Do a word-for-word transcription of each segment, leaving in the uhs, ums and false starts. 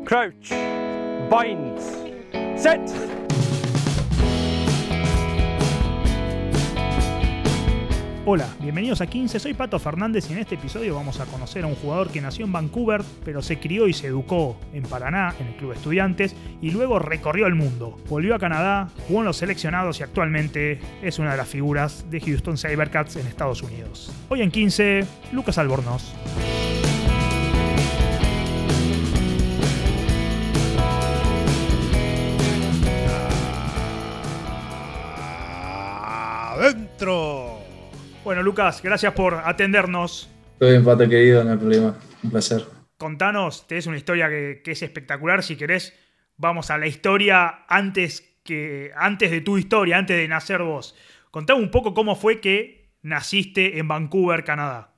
Crouch. Bind. Set. Hola, bienvenidos a quince, soy Pato Fernández y en este episodio vamos a conocer a un jugador que nació en Vancouver, pero se crió y se educó en Paraná, en el Club Estudiantes, y luego recorrió el mundo. Volvió a Canadá, jugó en los seleccionados y actualmente es una de las figuras de Houston SaberCats en Estados Unidos. Hoy en quince, Lucas Albornoz. ¡Adentro! Bueno, Lucas, gracias por atendernos. Todo bien, Pato, querido, no hay problema. Un placer. Contanos, tenés una historia que, que es espectacular. Si querés, vamos a la historia antes, que, antes de tu historia, antes de nacer vos. Contame un poco cómo fue que naciste en Vancouver, Canadá.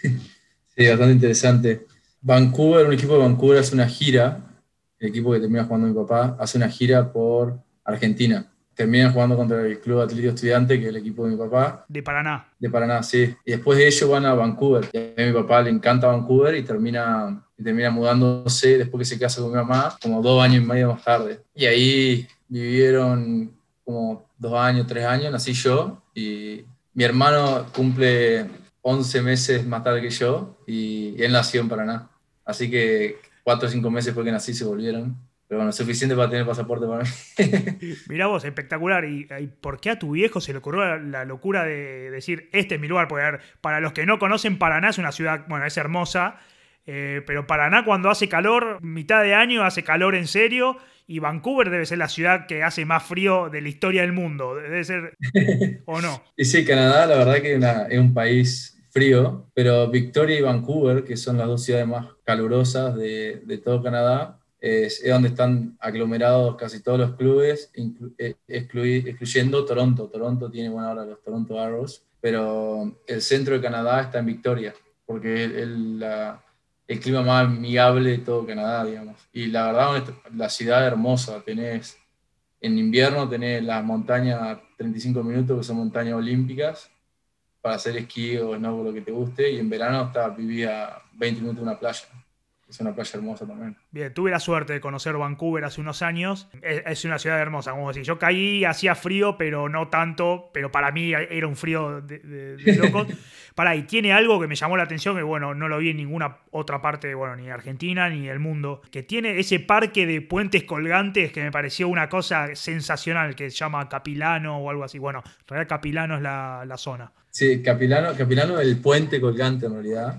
Sí, bastante interesante. Vancouver, un equipo de Vancouver hace una gira. El equipo que termina jugando mi papá hace una gira por Argentina. Terminan jugando contra el Club Atlético Estudiante, que es el equipo de mi papá. De Paraná. De Paraná, sí. Y después de ello van a Vancouver. Y a mi papá le encanta Vancouver y termina, y termina mudándose después que se casa con mi mamá, como dos años y medio más tarde. Y ahí vivieron como dos años, tres años, nací yo. Y mi hermano cumple once meses más tarde que yo y, y él nació en Paraná. Así que cuatro o cinco meses después que nací se volvieron. Pero bueno, suficiente para tener pasaporte para mí. Mirá vos, espectacular. ¿Y, y por qué a tu viejo se le ocurrió la, la locura de decir, este es mi lugar? Porque, a ver, para los que no conocen, Paraná es una ciudad, bueno, es hermosa, eh, pero Paraná cuando hace calor, mitad de año hace calor en serio, y Vancouver debe ser la ciudad que hace más frío de la historia del mundo. Debe ser, ¿o no? Y sí, Canadá, la verdad que es, una, es un país frío, pero Victoria y Vancouver, que son las dos ciudades más calurosas de, de todo Canadá, Es, es donde están aglomerados casi todos los clubes, inclu, excluy, excluyendo Toronto. Toronto tiene, bueno, ahora los Toronto Arrows, pero el centro de Canadá está en Victoria, porque es el, la, el clima más amigable de todo Canadá, digamos. Y la verdad, la ciudad es hermosa. Tenés, en invierno tenés las montañas a treinta y cinco minutos, que son montañas olímpicas, para hacer esquí o snowboard, lo que te guste, y en verano está, vivía a veinte minutos en una playa. Es una playa hermosa también. Bien, tuve la suerte de conocer Vancouver hace unos años. Es, es una ciudad hermosa, como decir. Yo caí, hacía frío, pero no tanto. Pero para mí era un frío de, de, de locos. Pará, y tiene algo que me llamó la atención, que bueno, no lo vi en ninguna otra parte, bueno, ni Argentina ni del mundo, que tiene ese parque de puentes colgantes que me pareció una cosa sensacional, que se llama Capilano o algo así. Bueno, en realidad Capilano es la, la zona. Sí, Capilano, Capilano es el puente colgante en realidad.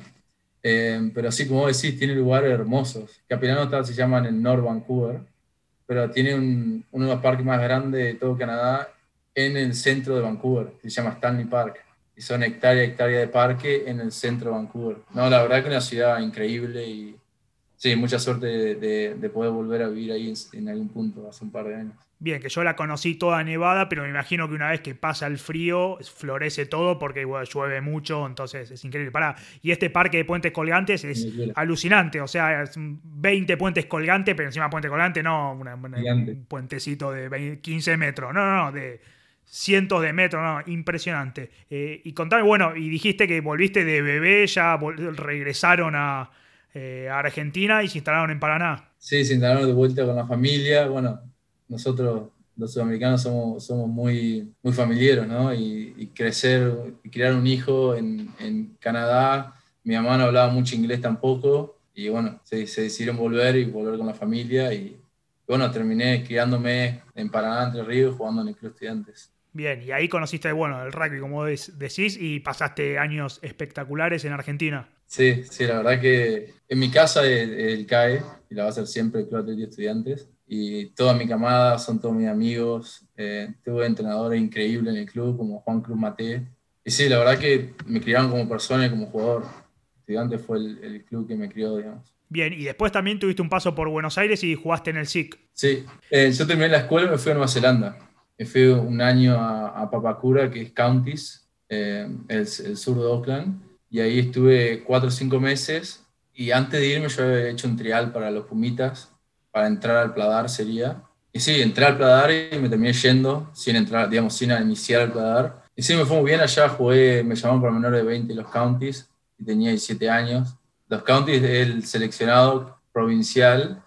Eh, pero sí, como vos decís, tiene lugares hermosos. Capilano está, se llama en el North Vancouver, pero tiene un, uno de los parques más grandes de todo Canadá en el centro de Vancouver, que se llama Stanley Park. Y son hectáreas y hectáreas de parque en el centro de Vancouver. No, la verdad que es una ciudad increíble y sí, mucha suerte de, de, de poder volver a vivir ahí en, en algún punto hace un par de años. Bien, que yo la conocí toda nevada, pero me imagino que una vez que pasa el frío, florece todo porque bueno, llueve mucho, entonces es increíble. Pará, y este parque de puentes colgantes es alucinante, o sea, es veinte puentes colgantes, pero encima puente colgante no una, una, un puentecito de veinte, quince metros, no, no, no, de cientos de metros, no, impresionante. Eh, y contame, bueno, y dijiste que volviste de bebé, ya vol- regresaron a, eh, a Argentina y se instalaron en Paraná. Sí, se instalaron de vuelta con la familia, bueno. Nosotros, los sudamericanos, somos, somos muy, muy familiares, ¿no? Y, y crecer y criar un hijo en, en Canadá. Mi mamá no hablaba mucho inglés tampoco. Y bueno, se, se decidieron volver y volver con la familia. Y bueno, terminé criándome en Paraná, Entre Ríos, jugando en el Club Estudiantes. Bien, y ahí conociste, bueno, el rugby, como decís, y pasaste años espectaculares en Argentina. Sí, sí, la verdad que en mi casa es el C A E, y la va a ser siempre el Club Atlético Estudiantes. Y toda mi camada son todos mis amigos. Eh, tuve entrenadores increíbles en el club, como Juan Cruz Maté. Y sí, la verdad que me criaron como persona y como jugador. Estudiantes fue el, el club que me crió, digamos. Bien, y después también tuviste un paso por Buenos Aires y jugaste en el S I C. Sí, eh, yo terminé la escuela y me fui a Nueva Zelanda. Me fui un año a, a Papakura, que es Counties, eh, el, el sur de Auckland. Y ahí estuve cuatro o cinco meses. Y antes de irme yo había hecho un trial para los Pumitas, para entrar al Pladar sería. Y sí, entré al Pladar y me terminé yendo sin entrar, digamos, sin iniciar el Pladar. Y sí, me fue muy bien allá, jugué, me llamaron para menores de veinte los Counties, y tenía diecisiete años. Los Counties es el seleccionado provincial,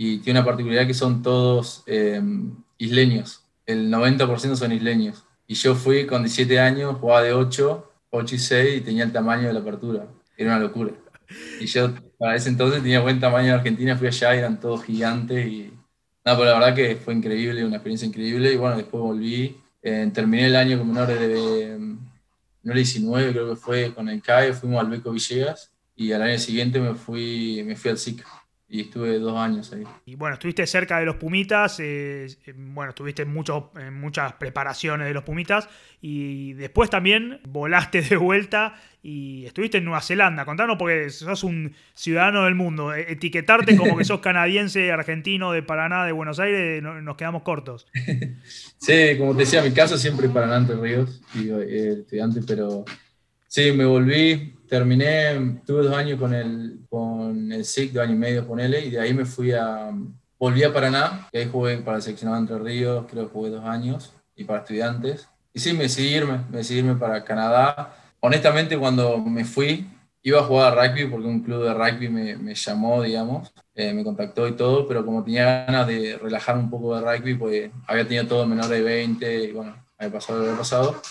y tiene una particularidad que son todos eh, isleños. El noventa por ciento son isleños. Y yo fui con diecisiete años, jugaba de ocho, ocho y seis y tenía el tamaño de la apertura. Era una locura. Y yo para ese entonces tenía buen tamaño en Argentina, fui allá y eran todos gigantes. Y no, pero la verdad que fue increíble, una experiencia increíble. Y bueno, después volví, eh, terminé el año con menores de menores diecinueve, creo que fue con el C A E, fuimos al Beco Villegas y al año siguiente me fui, me fui al S I C y estuve dos años ahí. Y bueno, estuviste cerca de los Pumitas, eh, bueno, estuviste en, muchos, en muchas preparaciones de los Pumitas y después también volaste de vuelta y estuviste en Nueva Zelanda. Contanos, porque sos un ciudadano del mundo. Etiquetarte como que sos canadiense, argentino, de Paraná, de Buenos Aires, no, nos quedamos cortos. Sí, como te decía, mi caso siempre Paraná, Entre Ríos, y, eh, estudiante, pero sí, me volví. Terminé, tuve dos años con el, con el S I C, dos años y medio, ponele, y de ahí me fui a, volví a Paraná, y ahí jugué para el seleccionado Entre Ríos, creo que jugué dos años, y para estudiantes. Y sí, me decidí irme, me decidí irme para Canadá. Honestamente, cuando me fui, iba a jugar a rugby, porque un club de rugby me, me llamó, digamos, eh, me contactó y todo, pero como tenía ganas de relajar un poco de rugby, pues había tenido todo menor de veinte, y bueno, había pasado lo que había pasado.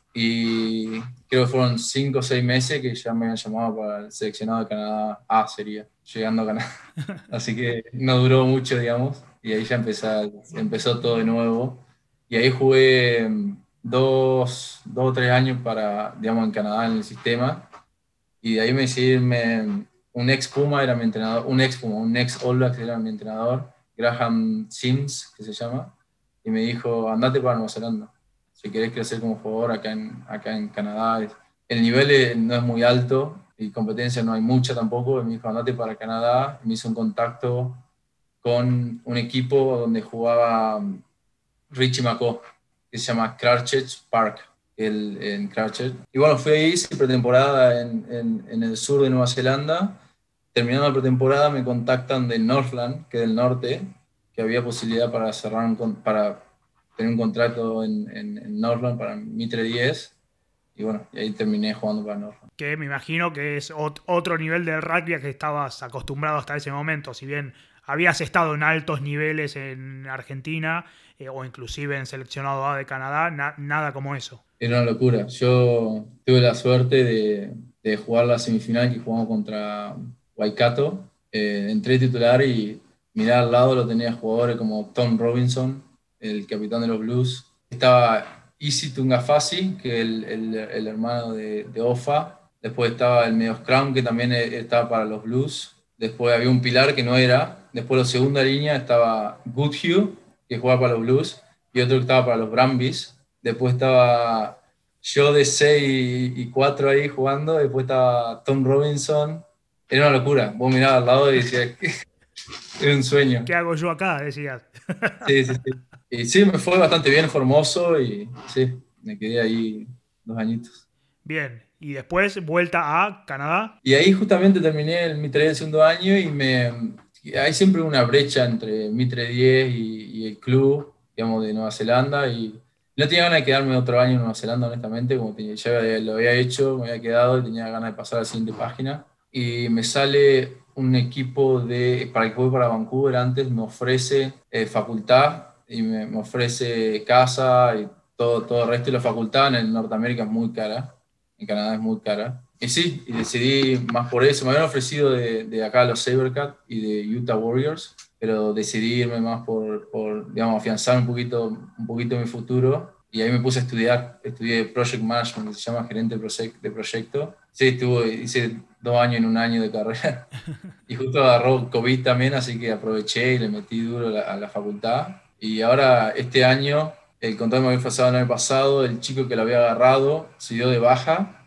Y creo que fueron cinco o seis meses que ya me habían llamado para el seleccionado de Canadá A, sería, llegando a Canadá. Así que no duró mucho, digamos, y ahí ya empezó, empezó todo de nuevo. Y ahí jugué dos, dos o tres años para, digamos, en Canadá, en el sistema. Y de ahí me decidí irme, un ex Puma era mi entrenador, un ex Puma, un ex All Blacks era mi entrenador, Graham Sims, que se llama, y me dijo, andate para Nueva Zelanda. Si querés crecer como jugador acá en, acá en Canadá, el nivel no es muy alto y competencia no hay mucha tampoco. Y me dijo, andate para Canadá. Y me hizo un contacto con un equipo donde jugaba Richie McCaw, que se llama Christchurch Park, el, en Christchurch. Y bueno, fui ahí, hice pretemporada en, en, en el sur de Nueva Zelanda. Terminando la pretemporada me contactan de Northland, que es del norte, que había posibilidad para cerrar un, para tener un contrato en, en, en Northland para Mitre diez, y bueno, y ahí terminé jugando para Northland. Que me imagino que es ot- otro nivel del rugby a que estabas acostumbrado hasta ese momento, si bien habías estado en altos niveles en Argentina eh, o inclusive en seleccionado A de Canadá, na- nada como eso. Era una locura. Yo tuve la suerte de, de jugar la semifinal que jugamos contra Waikato. Eh, entré titular y miré al lado, lo tenía jugadores como Tom Robinson, el capitán de los Blues. Estaba Isi Tungafasi, que es el, el, el hermano de, de Ofa. Después estaba el medio scrum, que también estaba para los Blues. Después había un pilar que no era. Después la segunda línea estaba Goodhue, que jugaba para los Blues, y otro que estaba para los Brumbies. Después estaba yo de seis y cuatro ahí jugando. Después estaba Tom Robinson. Era una locura. Vos mirabas al lado y decías, era un sueño. ¿Qué hago yo acá? Decías. Sí, sí, sí. Y sí, me fue bastante bien, Formoso, y sí, me quedé ahí dos añitos. Bien, y después vuelta a Canadá. Y ahí justamente terminé el Mitre diez el segundo año y me, hay siempre una brecha entre Mitre diez y, y el club, digamos, de Nueva Zelanda, y no tenía ganas de quedarme otro año en Nueva Zelanda, honestamente, como tenía, ya lo había hecho, me había quedado y tenía ganas de pasar a la siguiente página. Y me sale un equipo de, para el que jugué para Vancouver antes, me ofrece eh, facultad y me, me ofrece casa y todo, todo el resto, y la facultad en Norteamérica es muy cara, en Canadá es muy cara. Y sí, y decidí más por eso. Me habían ofrecido de, de acá los Sabercat y de Utah Warriors, pero decidí irme más por, por digamos, afianzar un poquito, un poquito mi futuro. Y ahí me puse a estudiar. Estudié Project Management, que se llama gerente de proyecto. Sí, estuve, hice dos años en un año de carrera. Y justo agarró COVID también, así que aproveché y le metí duro a la, a la facultad. Y ahora, este año, el contrato me había pasado el año pasado, el chico que lo había agarrado se dio de baja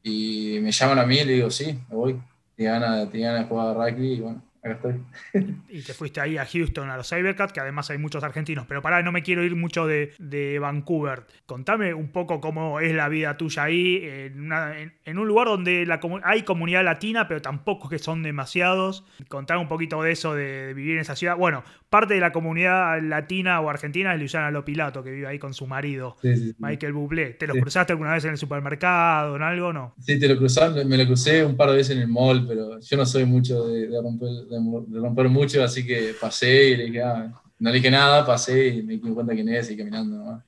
y me llaman a mí y le digo, sí, me voy. Tenía ganas, tenía ganas de jugar a rugby y bueno, acá estoy. Y te fuiste ahí a Houston, a los Sabercat, que además hay muchos argentinos. Pero pará, no me quiero ir mucho de, de Vancouver. Contame un poco cómo es la vida tuya ahí, en, una, en, en un lugar donde la, hay comunidad latina, pero tampoco que son demasiados. Contame un poquito de eso, de, de vivir en esa ciudad. Bueno, parte de la comunidad latina o argentina es Luciana Lopilato, que vive ahí con su marido, sí, sí, sí. Michael Bublé. ¿Te los sí. cruzaste alguna vez en el supermercado o en algo, no? Sí, te lo cruzaron, me lo crucé un par de veces en el mall, pero yo no soy mucho de, de, romper, de de romper mucho, así que pasé y le dije, ah, no le dije nada, pasé y me di cuenta quién es y caminando nomás.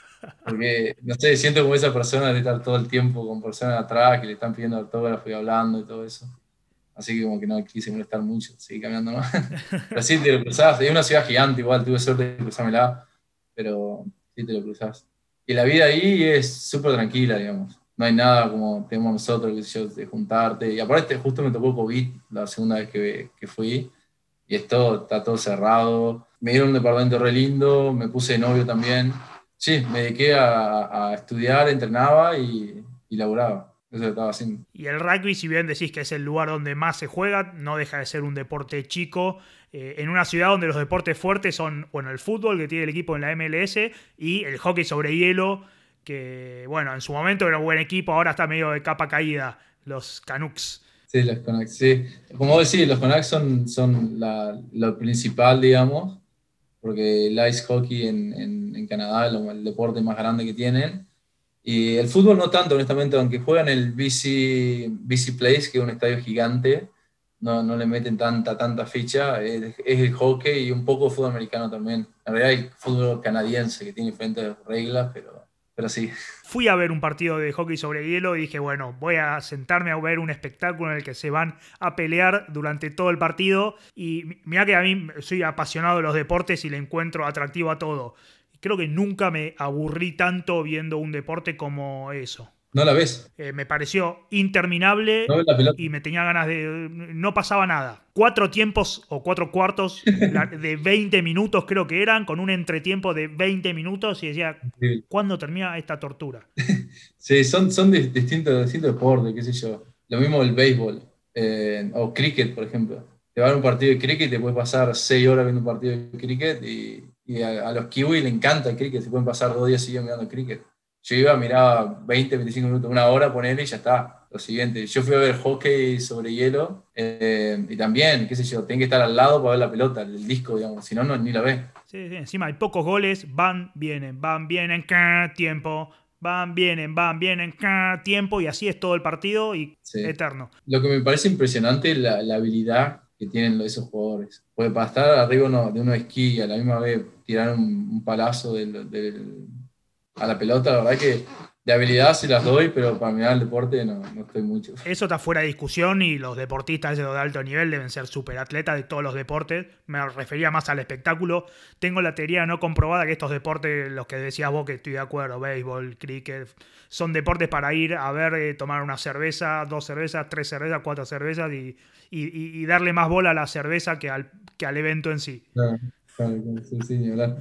Porque, no sé, siento como esa persona de estar todo el tiempo con personas atrás que le están pidiendo autógrafo y hablando y todo eso. Así que como que no quise molestar mucho, seguí caminando nomás. Pero sí, te lo cruzás, es una ciudad gigante igual, tuve suerte de cruzármela, pero sí te lo cruzás. Y la vida ahí es súper tranquila, digamos. No hay nada como tenemos nosotros, qué sé yo, de juntarte. Y aparte justo me tocó COVID la segunda vez que, que fui, y es todo, está todo cerrado. Me dieron un departamento re lindo, me puse de novio también. Sí, me dediqué a, a estudiar, entrenaba y, y laburaba. Eso lo estaba haciendo. Y el rugby, si bien decís que es el lugar donde más se juega, no deja de ser un deporte chico, eh, en una ciudad donde los deportes fuertes son, bueno, el fútbol, que tiene el equipo en la M L S, y el hockey sobre hielo, que, bueno, en su momento era un buen equipo, ahora está medio de capa caída, los Canucks. Sí, los Canucks, sí. Como vos decís, los Canucks son, son la, lo principal, digamos, porque el ice hockey en, en, en Canadá es lo, el deporte más grande que tienen. Y el fútbol no tanto, honestamente, aunque juegan el B C, B C Place, que es un estadio gigante, no, no le meten tanta, tanta ficha, es, es el hockey y un poco fútbol americano también. En realidad hay fútbol canadiense que tiene diferentes reglas, pero, pero sí. Fui a ver un partido de hockey sobre hielo y dije, bueno, voy a sentarme a ver un espectáculo en el que se van a pelear durante todo el partido. Y mirá que a mí soy apasionado de los deportes y le encuentro atractivo a todo. Creo que nunca me aburrí tanto viendo un deporte como eso. ¿No la ves? Eh, me pareció interminable ¿No ves la pelota? y me tenía ganas de... No pasaba nada. Cuatro tiempos o cuatro cuartos de veinte minutos creo que eran, con un entretiempo de veinte minutos y decía, Sí, ¿cuándo termina esta tortura? sí, son, son di- distintos, distintos deportes, qué sé yo. Lo mismo el béisbol, eh, o cricket, por ejemplo. Te van a un partido de cricket y te puedes pasar seis horas viendo un partido de cricket y, y a, a los kiwis les encanta el cricket, se pueden pasar dos días seguidos mirando cricket. Yo iba, miraba veinte, veinticinco minutos, una hora, ponerle y ya está. Lo siguiente. Yo fui a ver hockey sobre hielo eh, y también, qué sé yo, tenés que estar al lado para ver la pelota, el disco, digamos, si no, no ni la ves. Sí, sí, encima hay pocos goles, van, vienen, van, vienen, ¡ca! Tiempo, van, vienen, van, vienen, ¡ca! Tiempo, y así es todo el partido y Sí. eterno. Lo que me parece impresionante es la, la habilidad que tienen esos jugadores. Porque para estar arriba uno, de uno de esquí y a la misma vez tirar un, un palazo del, del, a la pelota, la verdad que de habilidad se las doy, pero para mirar el deporte no, no estoy mucho. Eso está fuera de discusión y los deportistas de alto nivel deben ser superatletas de todos los deportes. Me refería más al espectáculo. Tengo la teoría no comprobada que estos deportes, los que decías vos, que estoy de acuerdo, béisbol, cricket, son deportes para ir a ver, eh, tomar una cerveza, dos cervezas, tres cervezas, cuatro cervezas y, y, y darle más bola a la cerveza que al, que al evento en sí. Claro, claro, sí, sí, ni hablar.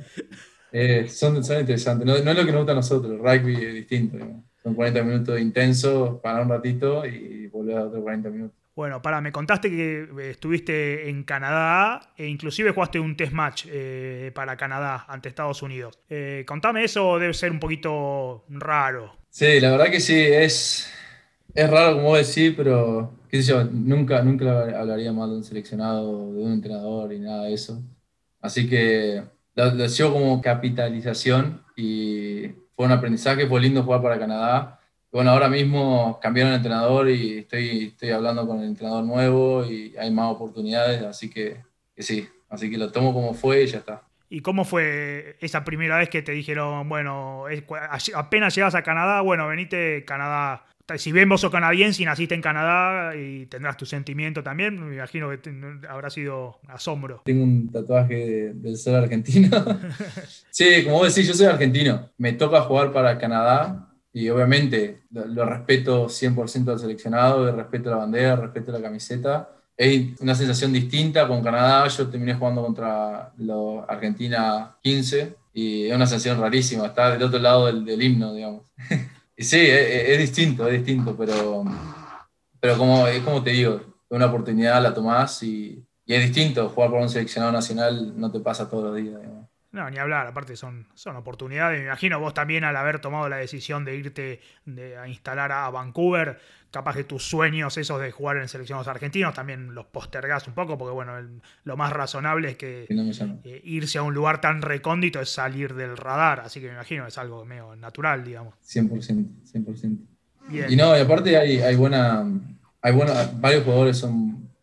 Eh, son, son interesantes. No, no es lo que nos gusta a nosotros. El rugby es distinto, digamos. Son cuarenta minutos intensos, parar un ratito y volver a otros cuarenta minutos. Bueno, pará, me contaste que eh, estuviste en Canadá e inclusive jugaste un test match eh, para Canadá ante Estados Unidos. Eh, contame eso, debe ser un poquito raro. Sí, la verdad que sí, es, es raro como vos decís, pero qué sé yo, nunca, nunca hablaría mal de un seleccionado, de un entrenador y nada de eso. Así que lo, lo sigo como capitalización y fue un aprendizaje, fue lindo jugar para Canadá. Bueno, ahora mismo cambiaron el entrenador y estoy, estoy hablando con el entrenador nuevo y hay más oportunidades, así que, que sí, así que lo tomo como fue y ya está. ¿Y cómo fue esa primera vez que te dijeron, bueno, es- apenas llegas a Canadá, bueno, venite Canadá? Si bien vos sos canadiense y naciste en Canadá y tendrás tu sentimiento también, me imagino que te- habrá sido asombro. Tengo un tatuaje de- del ser argentino. Sí, como vos decís, yo soy argentino. Me toca jugar para Canadá y obviamente lo, lo respeto cien por ciento al seleccionado, respeto la bandera, respeto la camiseta. Es una sensación distinta con Canadá. Yo terminé jugando contra los Argentina quince y es una sensación rarísima. Estar del otro lado del, del himno, digamos. Y sí, es, es distinto, es distinto, pero, pero como, es como te digo, una oportunidad la tomás y, y es distinto. Jugar por un seleccionado nacional no te pasa todos los días, digamos. No, ni hablar, aparte son, son oportunidades. Me imagino vos también al haber tomado la decisión de irte de, a instalar a Vancouver, capaz que tus sueños esos de jugar en seleccionados argentinos también los postergás un poco, porque bueno, el- lo más razonable es que Que no me llama. eh, irse a un lugar tan recóndito es salir del radar, así que me imagino es algo medio natural, digamos. cien por ciento, cien por ciento. Bien. Y no, y aparte hay, hay buena, hay buena, varios jugadores son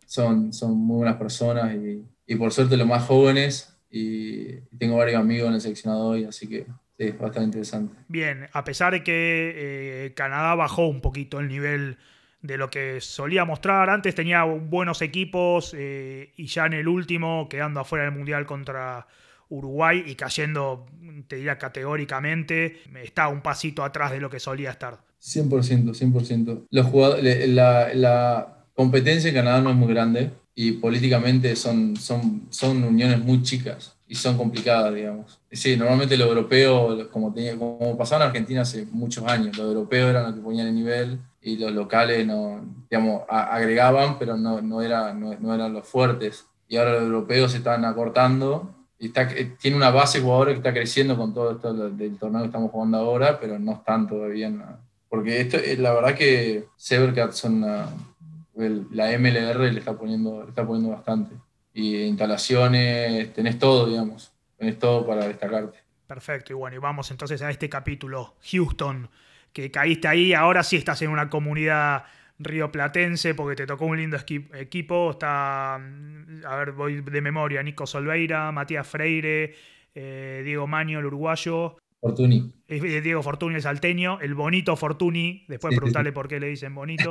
son, son muy buenas personas y, y por suerte los más jóvenes y, y tengo varios amigos en el seleccionado hoy, así que sí, es bastante interesante. Bien, a pesar de que eh, Canadá bajó un poquito el nivel de lo que solía mostrar, antes tenía buenos equipos eh, y ya en el último, quedando afuera del Mundial contra Uruguay y cayendo, te diría categóricamente, está un pasito atrás de lo que solía estar. cien por ciento, cien por ciento. Los jugadores, la, la competencia en Canadá no es muy grande y políticamente son, son, son uniones muy chicas y son complicadas, digamos. Sí, normalmente los europeos, como, tenía, como pasaba en Argentina hace muchos años, los europeos eran los que ponían el nivel y los locales no, digamos, a, agregaban, pero no, no, era, no, no eran los fuertes. Y ahora los europeos se están acortando y está, tiene una base de jugadores que está creciendo con todo esto del torneo que estamos jugando ahora, pero no están todavía en la, porque esto, la verdad que Severcats son una, el, la M L R le está poniendo, le está poniendo bastante. Y instalaciones, tenés todo, digamos. Tenés todo para destacarte. Perfecto, y bueno, y vamos entonces a este capítulo. Houston, que caíste ahí, ahora sí estás en una comunidad rioplatense porque te tocó un lindo equipo. Está, a ver, voy de memoria, Nico Solveira, Matías Freire, eh, Diego Maño, el uruguayo. Fortuny. Diego Fortuny, el salteño, el bonito Fortuny, después Sí, preguntarle sí, sí. por qué le dicen bonito.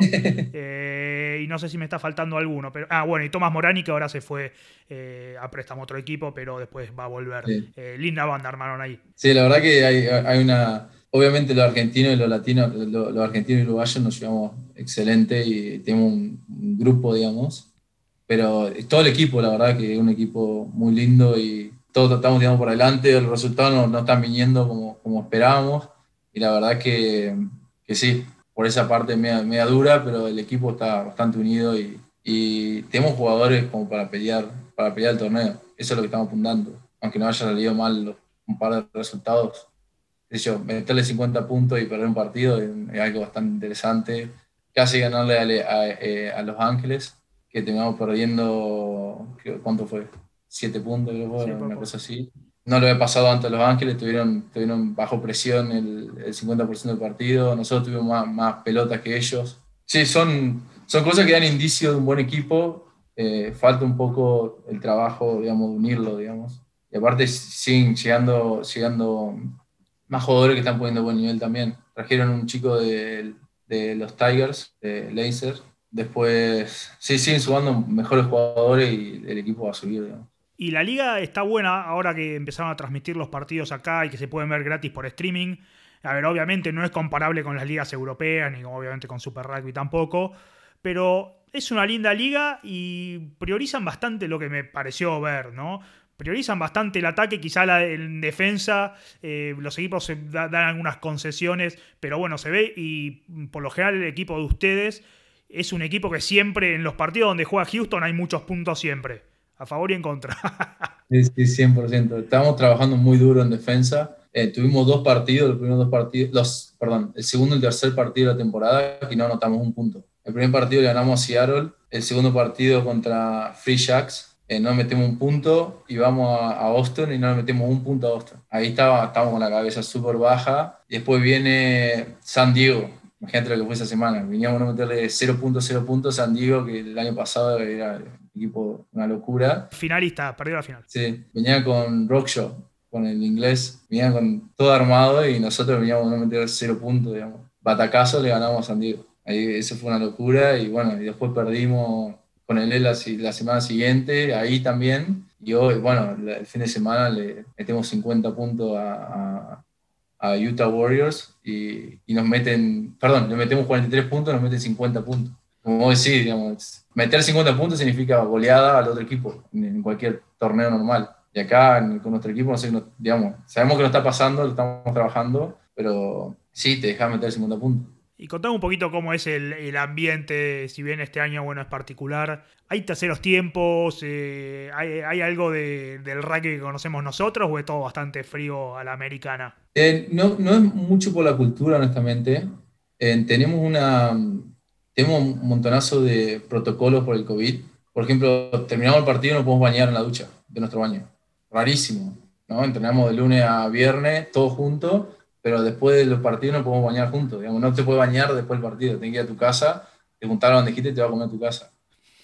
Eh, y no sé si me está faltando alguno. Pero, ah, bueno, y Tomás Morani, que ahora se fue eh, a préstamo a otro equipo, pero después va a volver. Sí. Eh, linda banda armaron ahí. Sí, la verdad que hay, hay una... Obviamente los argentinos y los latinos, los, los argentinos y uruguayos nos llevamos excelente y tenemos un, un grupo, digamos. Pero todo el equipo, la verdad que es un equipo muy lindo y todos estamos tirando por adelante, los resultados no, no están viniendo como, como esperábamos y la verdad que, que sí, por esa parte media, media dura, pero el equipo está bastante unido y, y tenemos jugadores como para pelear, para pelear el torneo, eso es lo que estamos apuntando, aunque no haya salido mal los, un par de resultados, qué sé yo, meterle cincuenta puntos y perder un partido es, es algo bastante interesante, casi ganarle a, a, a Los Ángeles, que terminamos perdiendo, ¿cuánto fue? Siete puntos, creo que fue, Sí, una poco. cosa así. No lo había pasado antes a Los Ángeles, tuvieron, tuvieron bajo presión el, el cincuenta por ciento del partido, nosotros tuvimos más, más pelotas que ellos. Sí, son, son cosas que dan indicio de un buen equipo, eh, falta un poco el trabajo, digamos, de unirlo, digamos. Y aparte siguen llegando, llegando más jugadores que están poniendo buen nivel también. Trajeron un chico de, de los Tigers, de Laser. Después, sí, siguen sumando mejores jugadores y el equipo va a subir, digamos. Y la liga está buena ahora que empezaron a transmitir los partidos acá y que se pueden ver gratis por streaming. A ver, obviamente no es comparable con las ligas europeas, ni obviamente con Super Rugby tampoco, pero es una linda liga y priorizan bastante lo que me pareció ver, ¿no? Priorizan bastante el ataque, quizá la, en defensa, eh, los equipos se da, dan algunas concesiones, pero bueno, se ve y por lo general el equipo de ustedes es un equipo que siempre, en los partidos donde juega Houston hay muchos puntos siempre, a favor y en contra. Sí, sí, cien por ciento. Estamos trabajando muy duro en defensa. Eh, tuvimos dos partidos, los primeros dos partidos, los, perdón, el segundo y el tercer partido de la temporada que no anotamos un punto. El primer partido le ganamos a Seattle, el segundo partido contra Free Jacks, eh, no metemos un punto y vamos a, a Boston y no le metemos un punto a Boston. Ahí estaba, estábamos con la cabeza súper baja. Y después viene San Diego. Imagínate lo que fue esa semana. Veníamos a meterle cero puntos, cero puntos a San Diego, que el año pasado era un equipo, una locura. Finalista, perdió la final. Sí, venía con Rockshaw, con el inglés, venía con todo armado y nosotros veníamos a meter cero puntos, digamos. Batacazo le ganamos a San Diego. Ahí eso fue una locura y bueno, y después perdimos con el E L A la semana siguiente, ahí también. Y hoy, bueno, el fin de semana le metemos cincuenta puntos a, a a Utah Warriors y, y nos meten, perdón, le metemos cuarenta y tres puntos, nos meten cincuenta puntos. Como vos decís, digamos, meter cincuenta puntos significa goleada al otro equipo en, en cualquier torneo normal. Y acá en, con nuestro equipo, no sé, no, digamos, sabemos que no está pasando, lo estamos trabajando, pero sí, te dejas meter cincuenta puntos. Y contame un poquito cómo es el, el ambiente, si bien este año, bueno, es particular. ¿Hay terceros tiempos? Eh, ¿hay, ¿Hay algo de, del rugby que conocemos nosotros o es todo bastante frío a la americana? Eh, no, no es mucho por la cultura, honestamente. Eh, tenemos, una, tenemos un montonazo de protocolos por el COVID. Por ejemplo, terminamos el partido y no podemos bañar en la ducha de nuestro baño. Rarísimo, ¿no? Entrenamos de lunes a viernes, todos juntos, pero después de los partidos no podemos bañar juntos. Digamos, no te puedes bañar después del partido. Tienes que ir a tu casa, te juntar a la bandejita y te vas a comer a tu casa.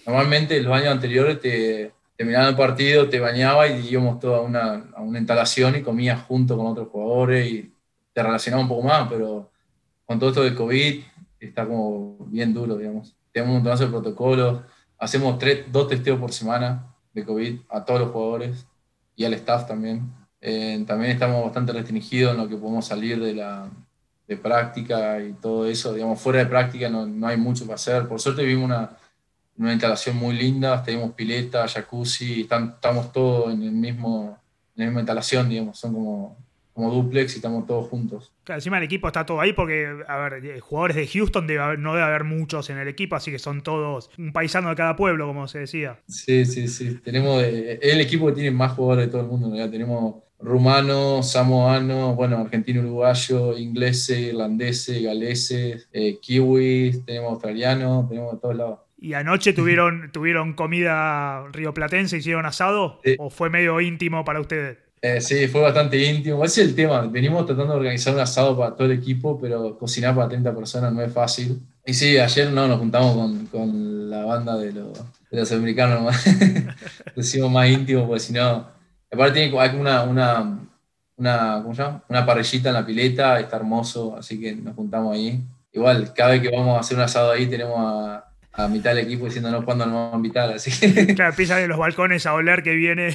Normalmente los años anteriores te terminaba el partido, te bañaba y íbamos todos a una, a una instalación y comías junto con otros jugadores y te relacionaba un poco más, pero con todo esto del COVID está como bien duro, digamos. Tenemos un montonazo de protocolos, hacemos tres, dos testeos por semana de COVID a todos los jugadores y al staff también. Eh, también estamos bastante restringidos en lo que podemos salir de la de práctica y todo eso. Digamos, fuera de práctica no, no hay mucho que hacer. Por suerte vivimos una, una instalación muy linda, tenemos pileta, jacuzzi, están, estamos todos en el mismo, en la misma instalación, digamos, son como, como duplex y estamos todos juntos. Claro, encima el equipo está todo ahí porque, a ver, eh, jugadores de Houston debe haber- no debe haber muchos en el equipo, así que son todos un paisano de cada pueblo, como se decía. Sí, sí, sí. Tenemos eh, es el equipo que tiene más jugadores de todo el mundo, ¿no? Ya tenemos rumano, samoano, bueno, argentino, uruguayo, ingleses, irlandeses, galeses, eh, kiwis, tenemos australianos, tenemos de todos lados. ¿Y anoche tuvieron, tuvieron comida rioplatense, hicieron asado? Sí. ¿O fue medio íntimo para ustedes? Eh, sí, fue bastante íntimo. Ese es el tema. Venimos tratando de organizar un asado para todo el equipo, pero cocinar para treinta personas no es fácil. Y sí, ayer no nos juntamos con, con la banda de los, de los americanos nomás. Lo hicimos más íntimo, porque si no. Aparte, tiene hay como una, una, una, ¿cómo se llama? Una parrillita en la pileta, está hermoso, así que nos juntamos ahí. Igual, cada vez que vamos a hacer un asado ahí, tenemos a, a mitad del equipo diciéndonos cuándo nos vamos a invitar, así que. Claro, empiezan en los balcones a oler que viene.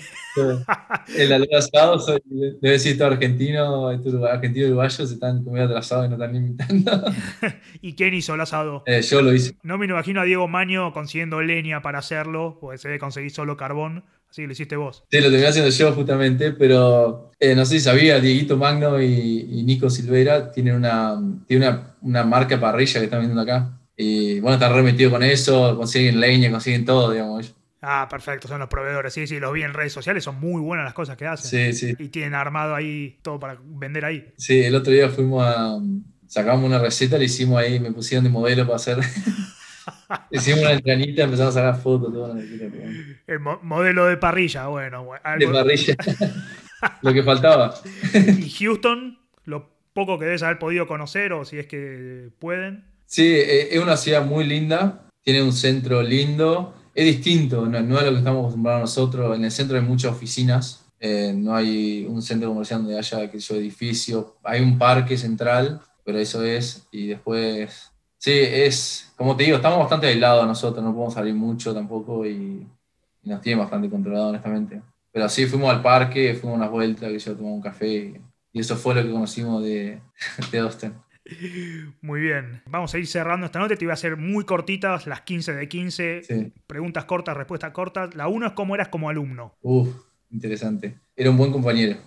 El alero asado, soy, debe decir todo argentino, estos argentinos y uruguayos se están comiendo atrasados y no están ni invitando. ¿Y quién hizo el asado? Eh, yo lo hice. No me imagino a Diego Maño consiguiendo leña para hacerlo, porque se debe conseguir solo carbón, así que lo hiciste vos. Sí, lo terminé haciendo yo justamente, pero eh, no sé si sabía, Dieguito Magno y, y Nico Silveira tienen una, tienen una, una marca parrilla que están viendo acá. Y bueno, están re metidos con eso, consiguen leña, consiguen todo, digamos. Ah, perfecto, son los proveedores. Sí, sí, los vi en redes sociales, son muy buenas las cosas que hacen. Sí, sí. Y tienen armado ahí todo para vender ahí. Sí, el otro día fuimos a. Sacamos una receta, le hicimos ahí, me pusieron de modelo para hacer. Hicimos una entranita, empezamos a sacar fotos, todo. El mo- modelo de parrilla, bueno, bueno, De algo. parrilla. Lo que faltaba. Y Houston, lo poco que debes haber podido conocer, o si es que pueden. Sí, eh, es una ciudad muy linda, tiene un centro lindo, es distinto, no, no es lo que estamos acostumbrados nosotros. En el centro hay muchas oficinas, eh, no hay un centro comercial donde haya que yo edificios, hay un parque central, pero eso es, y después, sí, es, como te digo, estamos bastante aislados nosotros, no podemos salir mucho tampoco y, y nos tienen bastante controlados, honestamente. Pero sí, fuimos al parque, fuimos unas vueltas, que yo tomé un café, y eso fue lo que conocimos de, de Austin. Muy bien. Vamos a ir cerrando esta nota. Te iba a hacer muy cortitas, las quince de quince. Sí. Preguntas cortas, respuestas cortas. La uno es cómo eras como alumno. Uf, interesante. Era un buen compañero.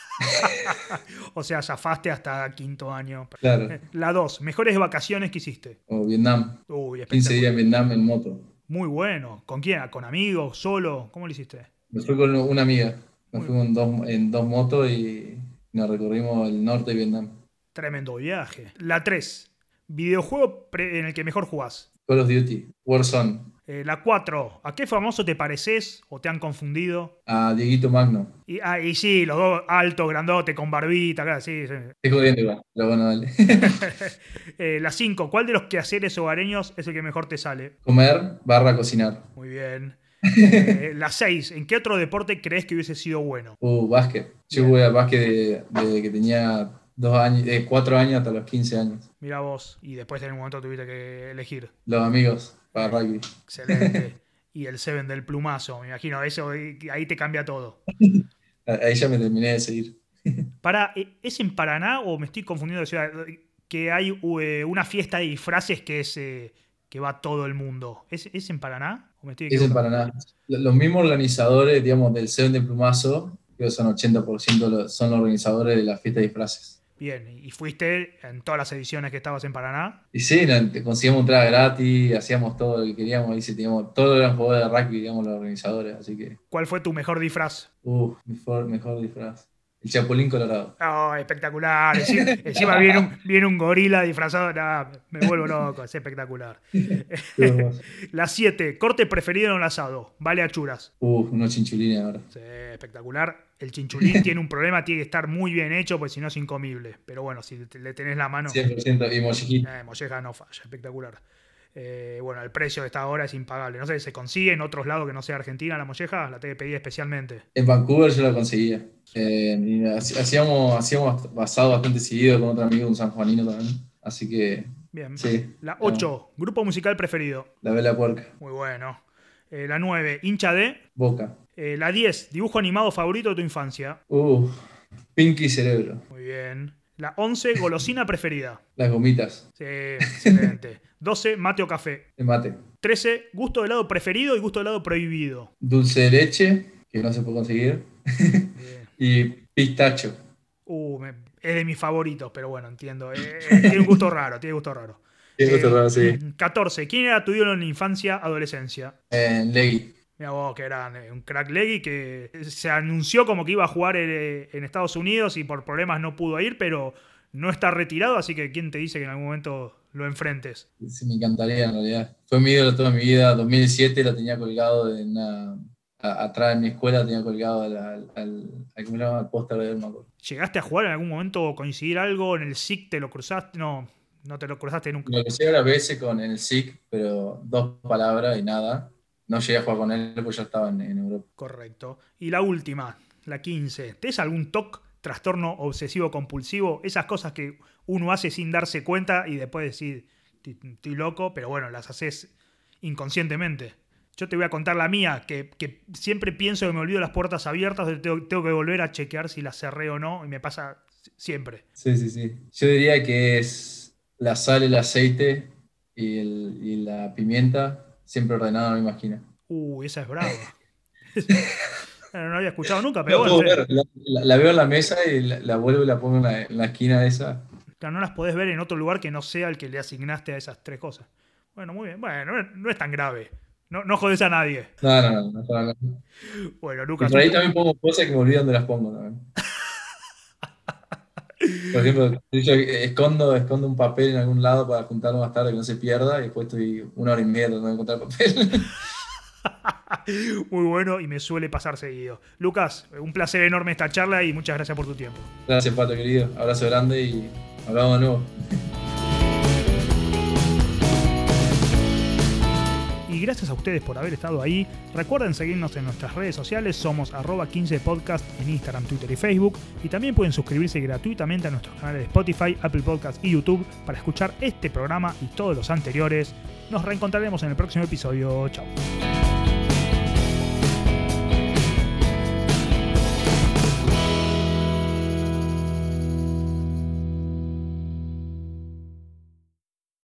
O sea, zafaste hasta quinto año. Claro. La dos, mejores vacaciones que hiciste. O Vietnam. Uy, quince días espectacular. en Vietnam en moto. Muy bueno. ¿Con quién? ¿Con amigos? ¿Solo? ¿Cómo lo hiciste? Me fui con una amiga. Nos Muy fuimos en dos, en dos motos y nos recorrimos el norte de Vietnam. Tremendo viaje. La tres, videojuego pre- en el que mejor jugás. Call of Duty, Warzone, Eh, la cuatro, ¿a qué famoso te pareces o te han confundido? a Dieguito Magno. Y, ah, y sí, los dos alto, grandote, con barbita, claro, sí, sí. Estoy jodiendo igual, pero bueno, dale. Eh, la cinco, ¿cuál de los quehaceres hogareños es el que mejor te sale? Comer barra cocinar. Muy bien. Eh, la seis, ¿en qué otro deporte crees que hubiese sido bueno? Uh, básquet. Yo Bien. jugué a básquet desde que tenía dos años, eh, cuatro años hasta los quince años. Mira vos, y después en un momento tuviste que elegir. Los amigos para rugby. Excelente. Y el Seven del plumazo, me imagino, eso ahí te cambia todo. Ahí ya me terminé de seguir. Para, ¿es en Paraná o me estoy confundiendo de ciudad? Que hay eh, una fiesta de disfraces que es eh, que va todo el mundo. ¿Es, es en Paraná? ¿O me estoy Es en equivocando? Paraná. Los mismos organizadores, digamos, del Seven de Plumazo, creo que son ochenta por ciento los- son los organizadores de la fiesta de disfraces. Bien, y fuiste en todas las ediciones que estabas en Paraná. Y sí, no, te conseguíamos entrada gratis, hacíamos todo lo que queríamos, y sí, teníamos, todos eran jugadores de rugby, digamos, los organizadores, así que, ¿Cuál fue tu mejor disfraz? uff, mejor, mejor disfraz. El Chapulín Colorado. Oh, espectacular. Encima, encima viene, un, viene un gorila disfrazado. Nah, me vuelvo loco, es espectacular. Qué hermoso. La siete, corte preferido en un asado. Vale achuras. Uf, unos chinchulines ahora. Sí, espectacular. El chinchulín tiene un problema, tiene que estar muy bien hecho, porque si no es incomible. Pero bueno, si te- le tenés la mano, cien por ciento, y mollejito. eh, molleja no falla. Espectacular. Eh, bueno, el precio de esta ahora es impagable. No sé, ¿se consigue en otros lados que no sea Argentina la molleja? La tengo que pedir especialmente. En Vancouver yo la conseguía. Eh, y hacíamos, hacíamos asado bastante seguido con otro amigo, un sanjuanino también. Así que, bien. Sí. La ocho, grupo musical preferido. La Vela Puerca. Muy bueno. Eh, la nueve, hincha de... Boca. Eh, la diez, dibujo animado favorito de tu infancia. Uh, Pinky Cerebro. Muy bien. La once, golosina preferida. Las gomitas. Sí, excelente. doce, mate o café. El mate. trece, gusto de helado preferido y gusto de helado prohibido. Dulce de leche, que no se puede conseguir. Y pistacho. Uh, me, es de mis favoritos, pero bueno, entiendo. Eh, tiene un gusto raro, tiene gusto raro. Tiene gusto raro, sí. catorce, ¿quién era tu ídolo en la infancia, adolescencia? Eh, Leggy. Mira vos, que era un crack Leggy que se anunció como que iba a jugar en, en Estados Unidos y por problemas no pudo ir, pero no está retirado, así que ¿quién te dice que en algún momento lo enfrentes? Sí, me encantaría en realidad. Fue mi ídolo toda mi vida. dos mil siete lo tenía colgado en una, a, atrás de mi escuela, tenía colgado al, al, al, al, ¿cómo se llama? Al póster de él, me acuerdo. ¿Llegaste a jugar en algún momento o coincidir algo? ¿En el S I C te lo cruzaste? No, no te lo cruzaste nunca. Lo crucé varias veces con en el S I C, pero dos palabras y nada. No llegué a jugar con él porque ya estaba en, en Europa. Correcto. Y la última, la quince. ¿Tenés algún T O C, trastorno obsesivo compulsivo? Esas cosas que uno hace sin darse cuenta y después decir, estoy loco, pero bueno, las haces inconscientemente. Yo te voy a contar la mía, que, que siempre pienso que me olvido las puertas abiertas, tengo, tengo que volver a chequear si las cerré o no, y me pasa siempre. Sí, sí, sí. Yo diría que es la sal, el aceite y, el, y la pimienta, siempre ordenado, me imagino. Uh, esa es brava. No lo había escuchado nunca, pero no, bueno. Ver, la, la, la veo en la mesa y la, la vuelvo y la pongo en la, en la esquina esa. Claro, no las podés ver en otro lugar que no sea el que le asignaste a esas tres cosas. Bueno, muy bien. Bueno, no, no es tan grave. No, no jodes a nadie. No, no, no. no, no, no. Bueno, Lucas. Y por ahí tú... también pongo cosas que me olvido dónde las pongo también. Por ejemplo, yo escondo, escondo un papel en algún lado para juntarlo más tarde que no se pierda y después estoy una hora y media tratando de encontrar el papel. Muy bueno y me suele pasar seguido. Lucas, un placer enorme esta charla y muchas gracias por tu tiempo. Gracias, Pato, querido. Abrazo grande y hablamos de nuevo. Y gracias a ustedes por haber estado ahí. Recuerden seguirnos en nuestras redes sociales. Somos arroba quince podcast en Instagram, Twitter y Facebook. Y también pueden suscribirse gratuitamente a nuestros canales de Spotify, Apple Podcast y YouTube para escuchar este programa y todos los anteriores. Nos reencontraremos en el próximo episodio. Chao.